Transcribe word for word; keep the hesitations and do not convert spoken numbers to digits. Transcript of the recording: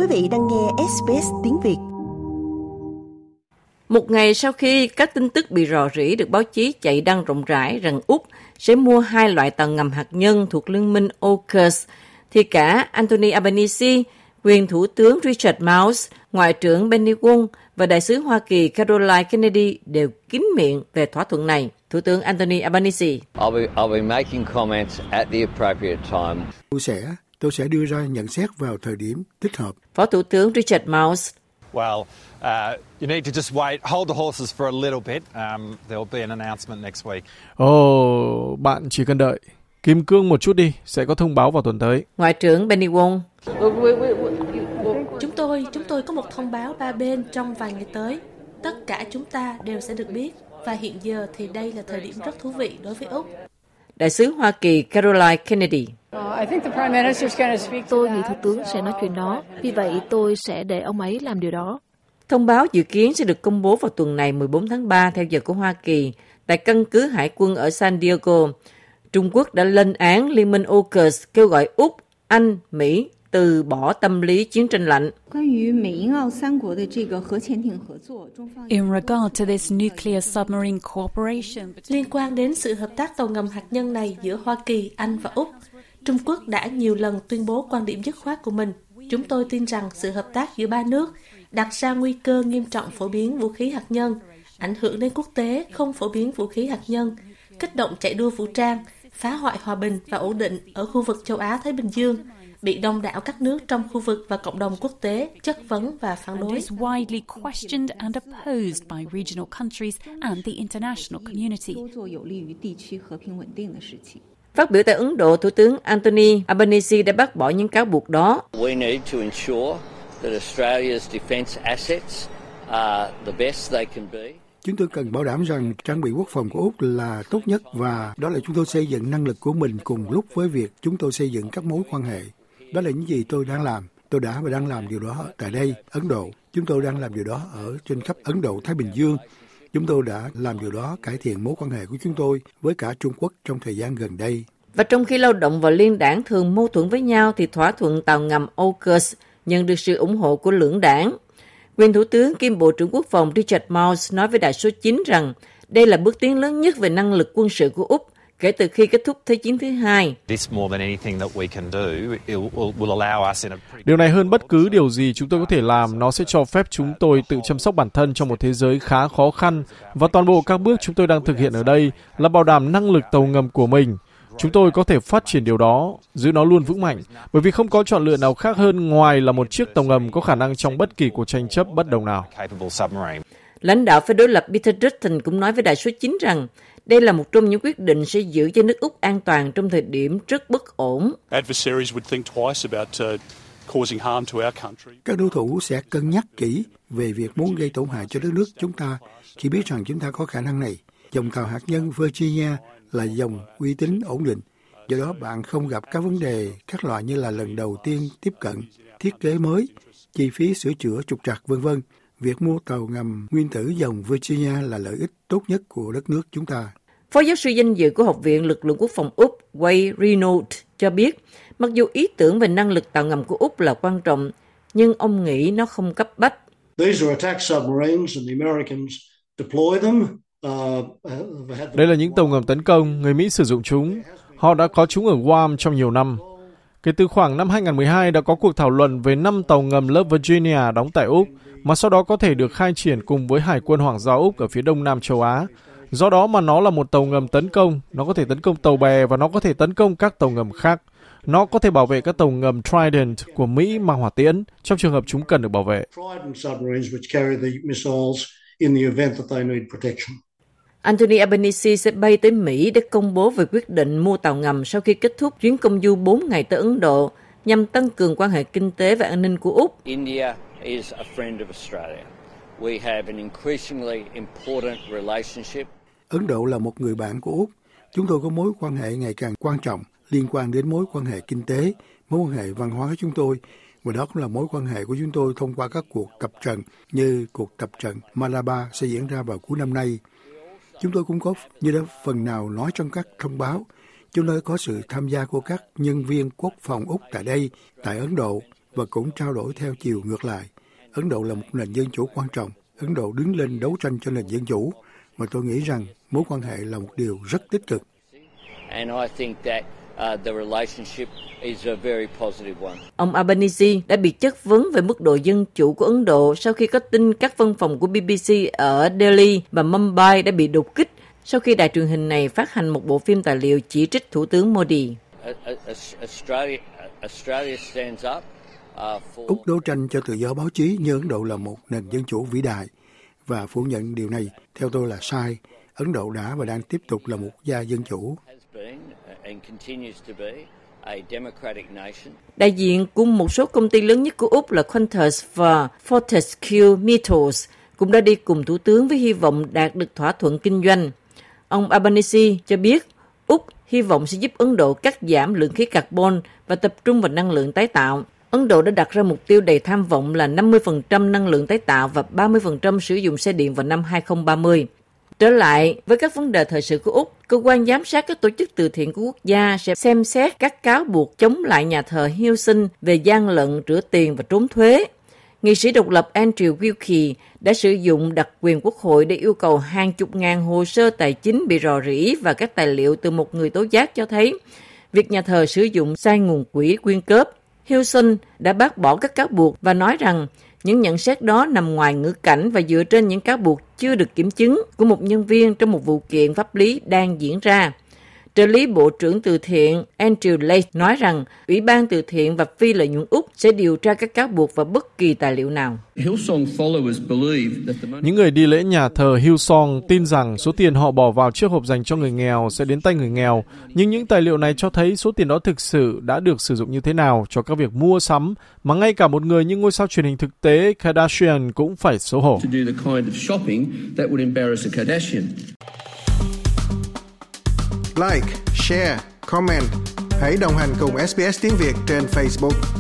vị đang nghe ét bê ét tiếng Việt. Một ngày sau khi các tin tức bị rò rỉ được báo chí chạy đăng rộng rãi rằng Úc sẽ mua hai loại tàu ngầm hạt nhân thuộc liên minh AUKUS, thì cả Anthony Albanese, quyền thủ tướng Richard Marles, Ngoại trưởng Penny Wong và Đại sứ Hoa Kỳ Caroline Kennedy đều kín miệng về thỏa thuận này. Thủ tướng Anthony Albanese: I'll be, I'll be making comments at the appropriate time. Tôi sẽ, tôi sẽ đưa ra nhận xét vào thời điểm thích hợp. Phó Thủ tướng Richard Marles: Well, uh, you need to just wait, hold the horses for a little bit. Um, there will be an announcement next week. Ồ, oh, bạn chỉ cần đợi. Kim cương một chút đi, sẽ có thông báo vào tuần tới. Ngoại trưởng Penny Wong: Chúng tôi, chúng tôi có một thông báo ba bên trong vài ngày tới. Tất cả chúng ta đều sẽ được biết. Và hiện giờ thì đây là thời điểm rất thú vị đối với Úc. Đại sứ Hoa Kỳ Caroline Kennedy: Tôi nghĩ Thủ tướng sẽ nói chuyện đó. Vì vậy tôi sẽ để ông ấy làm điều đó. Thông báo dự kiến sẽ được công bố vào tuần này mười bốn tháng ba theo giờ của Hoa Kỳ tại căn cứ hải quân ở San Diego. Trung Quốc đã lên án liên minh AUKUS, kêu gọi Úc, Anh, Mỹ từ bỏ tâm lý chiến tranh lạnh. In regard to this nuclear submarine cooperation, liên quan đến sự hợp tác tàu ngầm hạt nhân này giữa Hoa Kỳ, Anh và Úc, Trung Quốc đã nhiều lần tuyên bố quan điểm dứt khoát của mình. Chúng tôi tin rằng sự hợp tác giữa ba nước đặt ra nguy cơ nghiêm trọng phổ biến vũ khí hạt nhân, ảnh hưởng đến quốc tế không phổ biến vũ khí hạt nhân, kích động chạy đua vũ trang, phá hoại hòa bình và ổn định ở khu vực châu Á-Thái Bình Dương, bị đông đảo các nước trong khu vực và cộng đồng quốc tế chất vấn và phản đối. is widely questioned and opposed by regional countries and the international community. Phát biểu tại Ấn Độ, Thủ tướng Anthony Albanese đã bác bỏ những cáo buộc đó. We need to ensure that Australia's defence assets are the best they can be. Chúng tôi cần bảo đảm rằng trang bị quốc phòng của Úc là tốt nhất và đó là chúng tôi xây dựng năng lực của mình cùng lúc với việc chúng tôi xây dựng các mối quan hệ. Đó là những gì tôi đang làm. Tôi đã và đang làm điều đó tại đây, Ấn Độ. Chúng tôi đang làm điều đó ở trên khắp Ấn Độ, Thái Bình Dương. Chúng tôi đã làm điều đó cải thiện mối quan hệ của chúng tôi với cả Trung Quốc trong thời gian gần đây. Và trong khi lao động và liên đảng thường mâu thuẫn với nhau thì thỏa thuận tàu ngầm AUKUS nhận được sự ủng hộ của lưỡng đảng. Quyền Thủ tướng kiêm Bộ trưởng Quốc phòng Richard Marles nói với Đài số chín rằng đây là bước tiến lớn nhất về năng lực quân sự của Úc kể từ khi kết thúc Thế chiến thứ hai. Điều này hơn bất cứ điều gì chúng tôi có thể làm, nó sẽ cho phép chúng tôi tự chăm sóc bản thân trong một thế giới khá khó khăn, và toàn bộ các bước chúng tôi đang thực hiện ở đây là bảo đảm năng lực tàu ngầm của mình. Chúng tôi có thể phát triển điều đó, giữ nó luôn vững mạnh, bởi vì không có chọn lựa nào khác hơn ngoài là một chiếc tàu ngầm có khả năng trong bất kỳ cuộc tranh chấp bất đồng nào. Lãnh đạo phe đối lập Peter Dutton cũng nói với Đài số chín rằng đây là một trong những quyết định sẽ giữ cho nước Úc an toàn trong thời điểm rất bất ổn. Các đối thủ sẽ cân nhắc kỹ về việc muốn gây tổn hại cho đất nước chúng ta khi biết rằng chúng ta có khả năng này. Dòng tàu hạt nhân Virginia là dòng uy tín ổn định. Do đó bạn không gặp các vấn đề các loại như là lần đầu tiên tiếp cận, thiết kế mới, chi phí sửa chữa trục trặc vân vân. Việc mua tàu ngầm nguyên tử dòng Virginia là lợi ích tốt nhất của đất nước chúng ta. Phó giáo sư danh dự của Học viện Lực lượng Quốc phòng Úc Wayne Renault cho biết, mặc dù ý tưởng về năng lực tàu ngầm của Úc là quan trọng, nhưng ông nghĩ nó không cấp bách. Đây là những tàu ngầm tấn công, người Mỹ sử dụng chúng. Họ đã có chúng ở Guam trong nhiều năm. Kể từ khoảng năm hai không một hai đã có cuộc thảo luận về năm tàu ngầm lớp Virginia đóng tại Úc, mà sau đó có thể được khai triển cùng với Hải quân Hoàng gia Úc ở phía đông nam châu Á. Do đó mà nó là một tàu ngầm tấn công, nó có thể tấn công tàu bè và nó có thể tấn công các tàu ngầm khác. Nó có thể bảo vệ các tàu ngầm Trident của Mỹ mang hỏa tiễn trong trường hợp chúng cần được bảo vệ. Anthony Albanese sẽ bay tới Mỹ để công bố về quyết định mua tàu ngầm sau khi kết thúc chuyến công du bốn ngày tới Ấn Độ nhằm tăng cường quan hệ kinh tế và an ninh của Úc. India is a friend of Australia. We have an increasingly important relationship. Ấn Độ là một người bạn của Úc. Chúng tôi có mối quan hệ ngày càng quan trọng liên quan đến mối quan hệ kinh tế, mối quan hệ văn hóa của chúng tôi. Và đó cũng là mối quan hệ của chúng tôi thông qua các cuộc tập trận như cuộc tập trận Malabar sẽ diễn ra vào cuối năm nay. Chúng tôi cũng có như đó phần nào nói trong các thông báo. Chúng tôi có sự tham gia của các nhân viên quốc phòng Úc tại đây, tại Ấn Độ. và cũng trao đổi theo chiều ngược lại. Ấn Độ là một nền dân chủ quan trọng. Ấn Độ đứng lên đấu tranh cho nền dân chủ, mà tôi nghĩ rằng mối quan hệ là một điều rất tích cực. Ông Albanese đã bị chất vấn về mức độ dân chủ của Ấn Độ sau khi có tin các văn phòng của bê bê xê ở Delhi và Mumbai đã bị đột kích sau khi đài truyền hình này phát hành một bộ phim tài liệu chỉ trích Thủ tướng Modi. Úc đấu tranh cho tự do báo chí như Ấn Độ là một nền dân chủ vĩ đại, và phủ nhận điều này theo tôi là sai. Ấn Độ đã và đang tiếp tục là một quốc gia dân chủ. Đại diện của một số công ty lớn nhất của Úc là Qantas và Fortescue Metals cũng đã đi cùng Thủ tướng với hy vọng đạt được thỏa thuận kinh doanh. Ông Albanese cho biết Úc hy vọng sẽ giúp Ấn Độ cắt giảm lượng khí carbon và tập trung vào năng lượng tái tạo. Ấn Độ đã đặt ra mục tiêu đầy tham vọng là năm mươi phần trăm năng lượng tái tạo và ba mươi phần trăm sử dụng xe điện vào năm hai không ba mươi. Trở lại với các vấn đề thời sự của Úc, cơ quan giám sát các tổ chức từ thiện của quốc gia sẽ xem xét các cáo buộc chống lại nhà thờ Hillsong về gian lận, rửa tiền và trốn thuế. Nghị sĩ độc lập Andrew Wilkie đã sử dụng đặc quyền quốc hội để yêu cầu hàng chục ngàn hồ sơ tài chính bị rò rỉ và các tài liệu từ một người tố giác cho thấy việc nhà thờ sử dụng sai nguồn quỹ quyên góp. Hillsong đã bác bỏ các cáo buộc và nói rằng những nhận xét đó nằm ngoài ngữ cảnh và dựa trên những cáo buộc chưa được kiểm chứng của một nhân viên trong một vụ kiện pháp lý đang diễn ra. Trợ lý Bộ trưởng Từ thiện Andrew Leigh nói rằng Ủy ban Từ thiện và Phi lợi nhuận Úc sẽ điều tra các cáo buộc và bất kỳ tài liệu nào. Những người đi lễ nhà thờ Hillsong tin rằng số tiền họ bỏ vào chiếc hộp dành cho người nghèo sẽ đến tay người nghèo, nhưng những tài liệu này cho thấy số tiền đó thực sự đã được sử dụng như thế nào cho các việc mua sắm mà ngay cả một người như ngôi sao truyền hình thực tế Kardashian cũng phải xấu hổ. Like, share, comment. Hãy đồng hành cùng ét bê ét tiếng Việt trên Facebook.